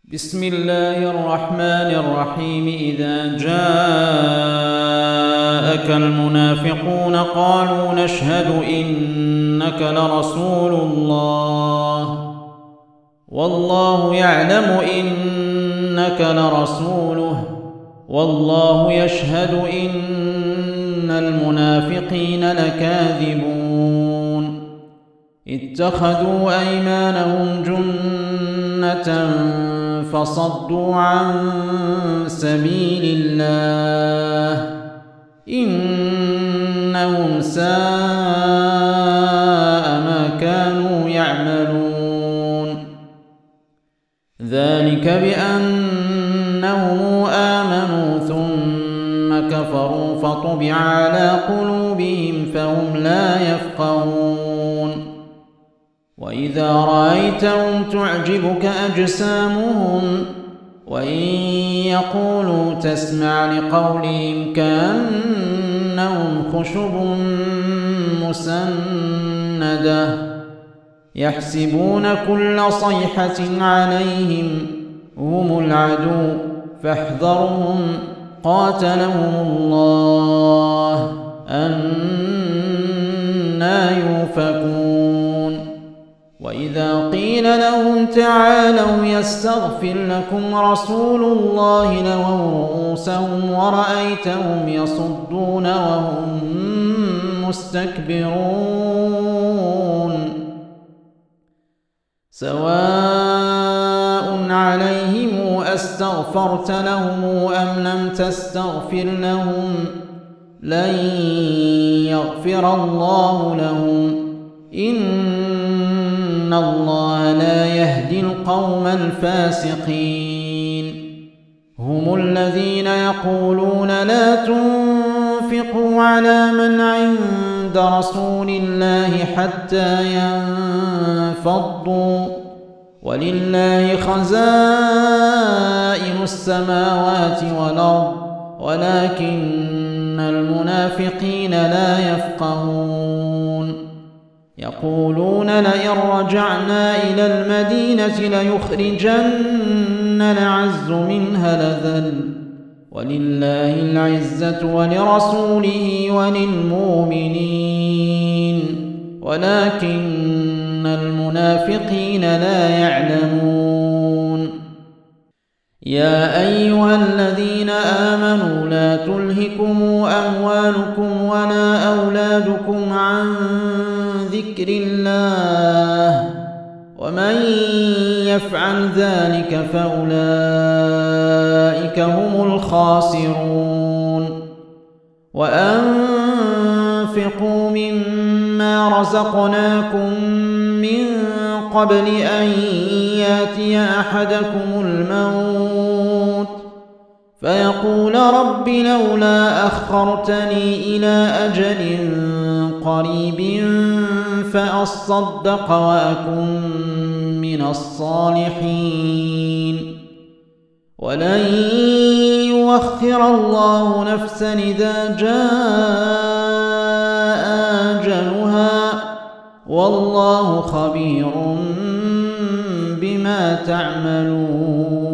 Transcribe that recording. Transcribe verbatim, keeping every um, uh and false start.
بسم الله الرحمن الرحيم. إذا جاءك المنافقون قالوا نشهد إنك لرسول الله والله يعلم إنك لرسوله والله يشهد إن المنافقين لكاذبون. اتخذوا أيمانهم جنة فصدوا عن سبيل الله إنهم ساء ما كانوا يعملون. ذلك بأنهم آمنوا ثم كفروا فطبع على قلوبهم فهم لا يفقهون. وإذا رأيتهم تعجبك أجسامهم وإن يقولوا تسمع لقولهم كأنهم خشب مسندة يحسبون كل صيحة عليهم هم العدو فاحذرهم قاتلهم الله أنى يؤفكون. وإذا قيل لهم تعالوا يستغفر لكم رسول الله لووا رؤوسهم ورأيتهم يصدون وهم مستكبرون. سواء عليهم أستغفرت لهم أم لم تستغفر لهم لن يغفر الله لهم إن الله لا يهدي القوم الفاسقين. هم الذين يقولون لا تنفقوا على من عند رسول الله حتى ينفضوا ولله خزائن السماوات والأرض ولكن المنافقين لا يفقهون. يقولون لئن رجعنا إلى المدينة ليخرجن الأعز منها الأذل ولله العزة ولرسوله وللمؤمنين ولكن المنافقين لا يعلمون. يا أيها الذين آمنوا لا تلهكم أموالكم ولا أولادكم عن ذكر الله ومن يفعل ذلك فأولئك هم الخاسرون. وأنفقوا مما رزقناكم من قبل أن ياتي أحدكم الموت فيقول رب لولا أخرتني إلى أجل قريب فأصدق وأكن من الصالحين ولن يؤخر الله نفسا إذا جاء أجلها والله خبير بما تعملون.